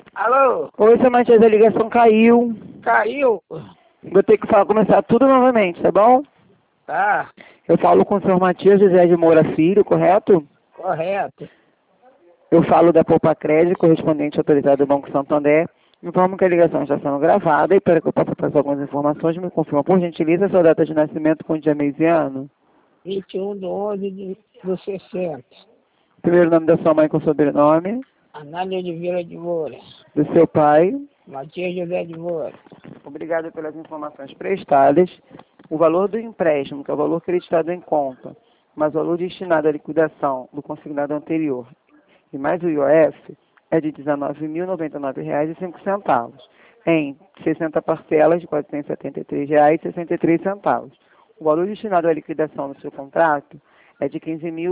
Alô? Oi, seu Matias, a ligação caiu. Caiu? Vou ter que começar tudo novamente, tá bom? Tá, Eu falo com o senhor Matias José de Moura Filho, correto? correto. Eu falo da Poupa Crédito, correspondente autorizado do Banco Santander. Informo que a ligação está sendo gravada e para que eu possa passar algumas informações, me confirma por gentileza a sua data de nascimento com dia, mês e ano. 21/11 do 60. Primeiro nome da sua mãe com sobrenome, Anália de Vila de Moura. do seu pai. Matias José de Moura. Obrigado pelas informações prestadas. O valor do empréstimo, que é o valor creditado em conta, mas o valor destinado à liquidação do consignado anterior e mais o IOF, é de R$ 19.099,05, em 60 parcelas de R$ 473,63. O valor destinado à liquidação do seu contrato é de R$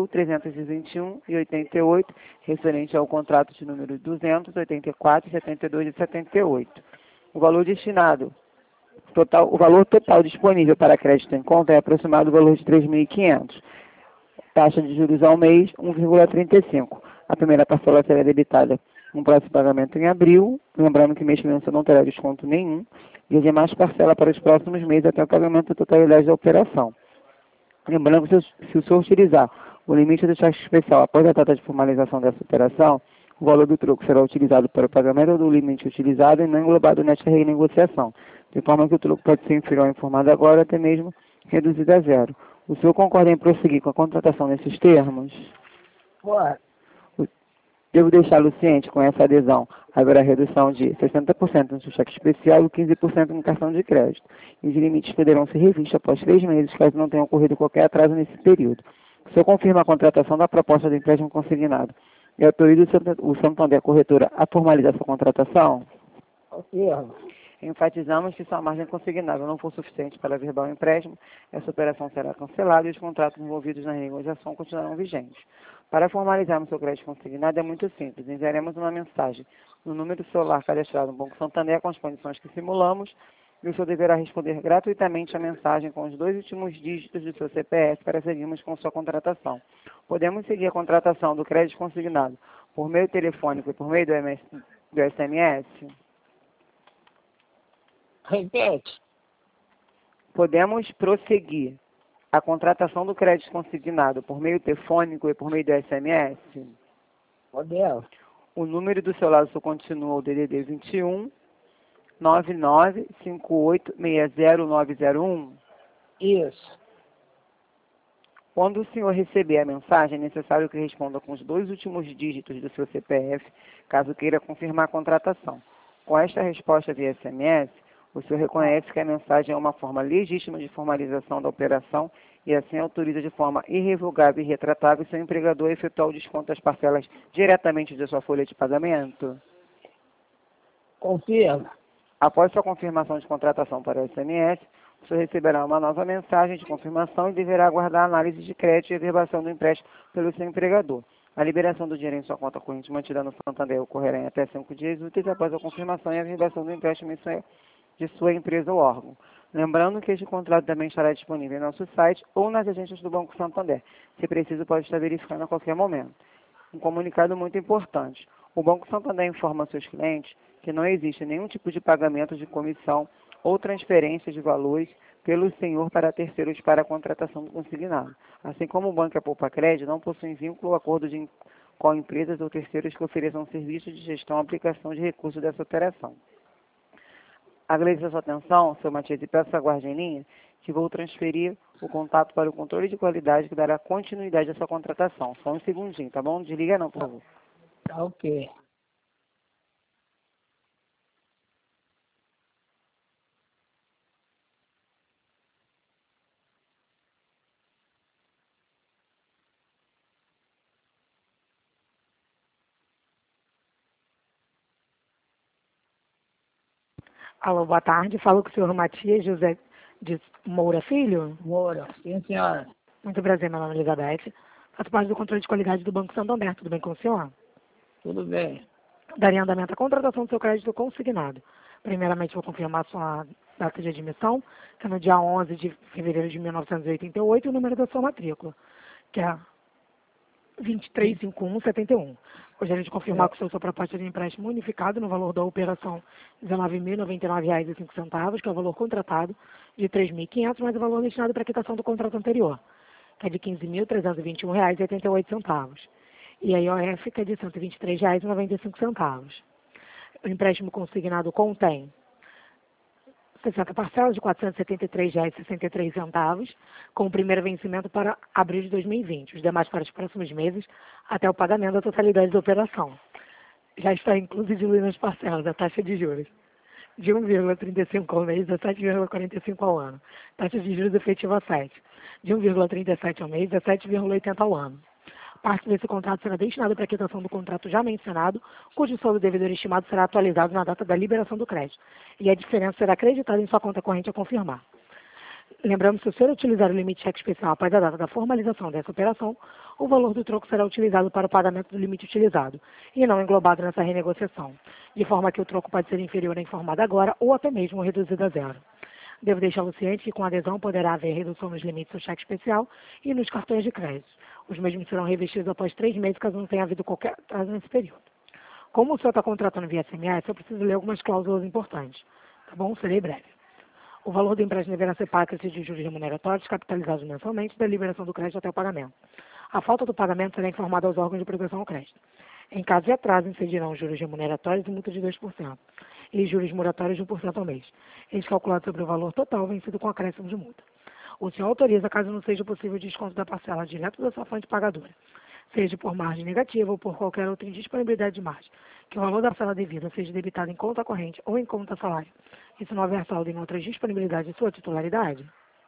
15.321,88, referente ao contrato de número 284,72 e 78. O valor destinado, o valor total disponível para crédito em conta é aproximado do valor de R$ 3.500. Taxa de juros ao mês, 1,35. A primeira parcela será debitada no próximo pagamento em abril, lembrando que mês que vem você não terá desconto nenhum, e as demais parcelas para os próximos meses até o pagamento da totalidade da operação. Lembrando que se o senhor utilizar o limite do taxa especial após a data de formalização dessa operação, o valor do troco será utilizado para o pagamento do limite utilizado e não englobado nesta renegociação, de forma que o troco pode ser inferior ao informado agora ou até mesmo reduzido a zero. O senhor concorda em prosseguir com a contratação nesses termos? Porra, Devo deixá-lo ciente com essa adesão. Haverá redução de 60% no seu cheque especial e 15% no cartão de crédito. E os limites poderão ser revistos após 3 meses, caso não tenha ocorrido qualquer atraso nesse período. O senhor confirma a contratação da proposta do empréstimo consignado e autoriza o Santander Corretora a formalizar sua contratação? confirma. Enfatizamos que se a margem consignada não for suficiente para verbal o empréstimo, essa operação será cancelada e os contratos envolvidos na negociação continuarão vigentes. Para formalizarmos seu crédito consignado é muito simples. Enviaremos uma mensagem no número celular cadastrado no Banco Santander com as condições que simulamos e o senhor deverá responder gratuitamente a mensagem com os 2 últimos dígitos do seu CPF para seguirmos com sua contratação. Podemos seguir a contratação do crédito consignado por meio telefônico e por meio do SMS? Repete. Podemos prosseguir a contratação do crédito consignado por meio telefônico e por meio do SMS? Podemos. O número do seu lado continua o DDD 21 995860901. Isso. Quando o senhor receber a mensagem, é necessário que responda com os 2 últimos dígitos do seu CPF, caso queira confirmar a contratação. Com esta resposta via SMS, o senhor reconhece que a mensagem é uma forma legítima de formalização da operação e assim autoriza de forma irrevogável e retratável seu empregador a efetuar o desconto das parcelas diretamente da sua folha de pagamento? Confirma. Após sua confirmação de contratação para o SMS, o senhor receberá uma nova mensagem de confirmação e deverá aguardar a análise de crédito e averbação do empréstimo pelo seu empregador. A liberação do dinheiro em sua conta corrente mantida no Santander ocorrerá em até 5 dias úteis após a confirmação e averbação do empréstimo de sua empresa ou órgão. Lembrando que este contrato também estará disponível em nosso site ou nas agências do Banco Santander. Se preciso, pode estar verificando a qualquer momento. Um comunicado muito importante. O Banco Santander informa aos seus clientes que não existe nenhum tipo de pagamento de comissão ou transferência de valores pelo senhor para terceiros para a contratação do consignado. Assim como o banco e a Poupa Crédito não possuem vínculo ou acordo com empresas ou terceiros que ofereçam serviços de gestão ou aplicação de recursos dessa operação. Agradeço a sua atenção, seu Matias, e peço que aguarde em linha que vou transferir o contato para o controle de qualidade que dará continuidade à sua contratação. Só um segundinho, tá bom? Desliga não, por favor. Tá ok. Alô, boa tarde. Falo com o senhor Matias José de Moura Filho. Moura. Sim, senhora. Muito prazer, meu nome é Elizabeth. Faço parte do controle de qualidade do Banco Santander. Tudo bem com o senhor? Tudo bem. Daria andamento à contratação do seu crédito consignado. Primeiramente, vou confirmar sua data de admissão, que é no dia 11 de fevereiro de 1988, e o número da sua matrícula, que é 235171. Gostaria de confirmar que sua proposta de empréstimo unificado no valor da operação R$ 19.099,05, que é o valor contratado de R$ 3.500, mais o valor destinado para a quitação do contrato anterior, que é de R$ 15.321,88. E a IOF, que é de R$ 123,95. O empréstimo consignado contém 60 parcelas de R$ 473,63, com o primeiro vencimento para abril de 2020, os demais para os próximos meses, até o pagamento da totalidade da operação. Já está incluso diluindo as parcelas, a taxa de juros de 1,35 ao mês a 7,45 ao ano. Taxa de juros efetiva a 7, de 1,37 ao mês a 7,80 ao ano. Parte desse contrato será destinada para a quitação do contrato já mencionado, cujo saldo devedor estimado será atualizado na data da liberação do crédito, e a diferença será acreditada em sua conta corrente a confirmar. Lembramos que se o senhor utilizar o limite cheque especial após a data da formalização dessa operação, o valor do troco será utilizado para o pagamento do limite utilizado, e não englobado nessa renegociação, de forma que o troco pode ser inferior à informada agora ou até mesmo reduzido a zero. Devo deixá-lo ciente que com adesão poderá haver redução nos limites do cheque especial e nos cartões de crédito. Os mesmos serão revestidos após 3 meses, caso não tenha havido qualquer atraso nesse período. Como o senhor está contratando via SMS, eu preciso ler algumas cláusulas importantes. Tá bom? Serei breve. O valor do empréstimo deverá ser pago de juros remuneratórios, capitalizados mensalmente, da liberação do crédito até o pagamento. A falta do pagamento será informada aos órgãos de proteção ao crédito. Em caso de atraso, incidirão juros remuneratórios e multa de 2%, e juros moratórios de 1% ao mês. Eles calculados sobre o valor total vencido com acréscimo de multa. O senhor autoriza, caso não seja possível o desconto da parcela direto da sua fonte pagadora, seja por margem negativa ou por qualquer outra indisponibilidade de margem, que o valor da parcela devida seja debitado em conta corrente ou em conta salário, e se não houver saldo em outra disponibilidade de sua titularidade?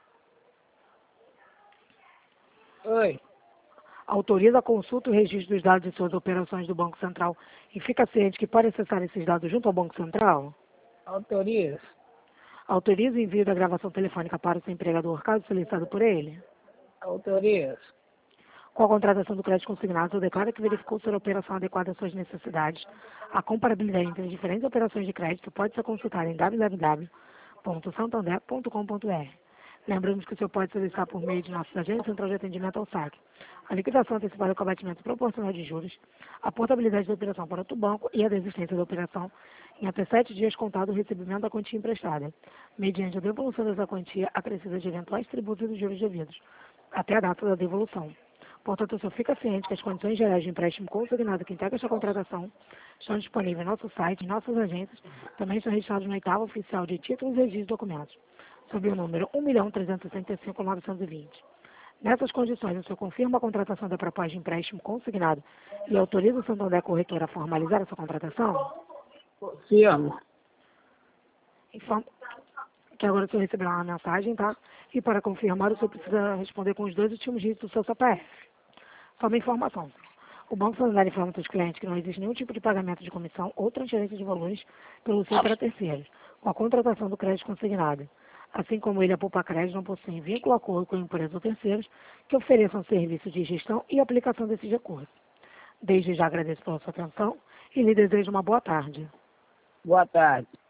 Oi. Autoriza a consulta e o registro dos dados de suas operações do Banco Central e fica ciente que pode acessar esses dados junto ao Banco Central? Autoriza. Autoriza o envio da gravação telefônica para o seu empregador, caso solicitado por ele? Autoriza. Com a contratação do crédito consignado, declara que verificou ser a operação adequada às suas necessidades. A comparabilidade entre as diferentes operações de crédito pode ser consultada em www.santander.com.br. Lembramos que o senhor pode solicitar por meio de nossa agência central de atendimento ao saque a liquidação antecipada com abatimento proporcional de juros, a portabilidade da operação para outro banco e a desistência da operação em até 7 dias contado o recebimento da quantia emprestada, mediante a devolução dessa quantia acrescida de eventuais tributos e dos juros devidos, até a data da devolução. Portanto, o senhor fica ciente que as condições gerais de empréstimo consignado que integra esta contratação estão disponíveis no nosso site, em nossas agências, também estão registrados no oitavo oficial de títulos e registros de documentos, sob o número 1.365.920. Nessas condições, o senhor confirma a contratação da proposta de empréstimo consignado e autoriza o Santander Corretora a formalizar essa contratação? Confirmo. Informo que agora o senhor receberá uma mensagem, tá? E para confirmar, o senhor precisa responder com os 2 últimos dígitos do seu CPF. Só uma informação. O Banco Santander informa seus clientes que não existe nenhum tipo de pagamento de comissão ou transferência de valores pelo senhor para terceiros, com a contratação do crédito consignado. Assim como ele, a Poupa Crédito não possui vínculo, acordo com empresas ou terceiros que ofereçam serviço de gestão e aplicação desses recursos. Desde já agradeço pela sua atenção e lhe desejo uma boa tarde. Boa tarde.